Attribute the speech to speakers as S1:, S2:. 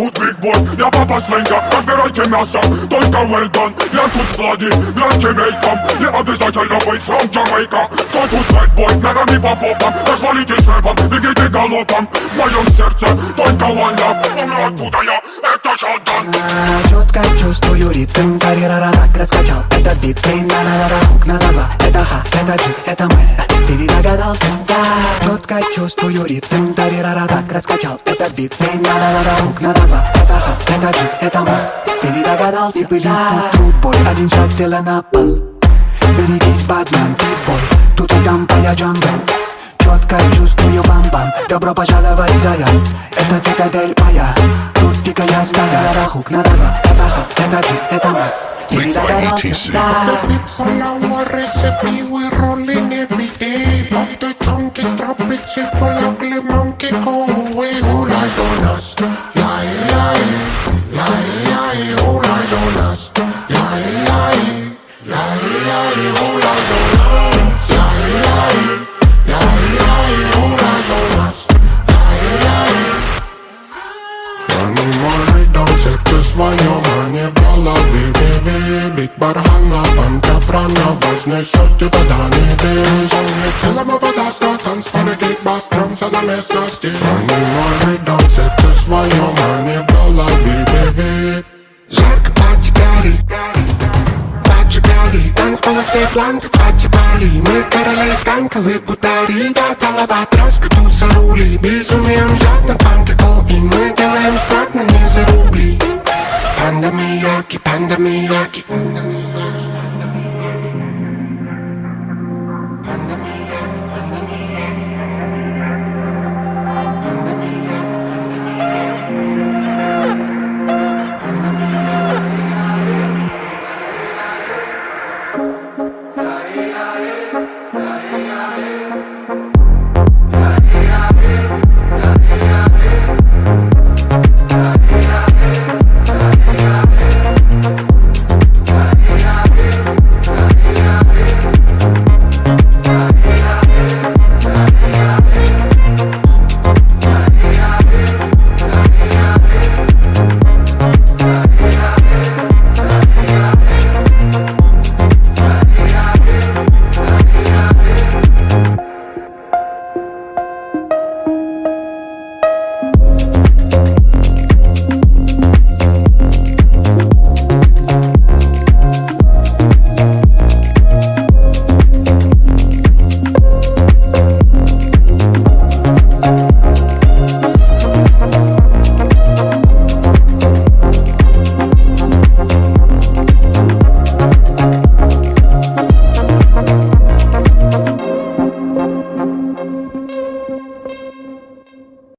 S1: тут big boy, я папа свинья, разбирайте мясо, только well done. Я тут с блади, гляньте мельком, не обязательно быть from Jamaica. Кто тут bad boy, ногами по попам, развалитесь рэпом, бегите галопом. В моем сердце только one love, помню откуда я, это Шотган.
S2: Четко чувствую ритм, тарирара, так раскачал этот бит. Ты на-на-на-на, хук на два, это ха, это джи, это мы. Ты не догадался, да. Четко чувствую ритм, тарирара, так раскачал этот бит. Ты на-на-на-на, хук на два, это ха, это джи, это мы. Ты не догадался, и были тут трудбой, один шаг тела на пол. Берегись, бадман, питбой, тут и там твоя джангл. Четко чувствую бам-бам, добро пожаловать, Заян. Это цитадель моя, тут дикая стая. Хук на два, это ха, это джи, это мы. Ты не догадался, да.
S3: People are recipe, we're rolling every day. Fuck the trunk is drop it, shit for ugly monkey, go away. All eyes on us, yeah, yeah, yeah, yeah, all eyes on us, yeah, yeah, yeah, yeah, all eyes on us, yeah, yeah, yeah, all eyes on us, yeah, yeah. Animal down, секс своё, в голове, бить бархана, панка прана, вознесет тебя до небес. Целого вода ста, танцполе, кикбас, тромся до местности. Анимальный дом, сердце свое, мане в голове, бит. Жарко поджигали, танцполе все бланки, поджигали. Мы короли сканкалы, бутари, да, талабатрос, туса рули. Безумием жадно, панки кол, и мы делаем складно не за рубли. Панда Мияки, Панда Мияки.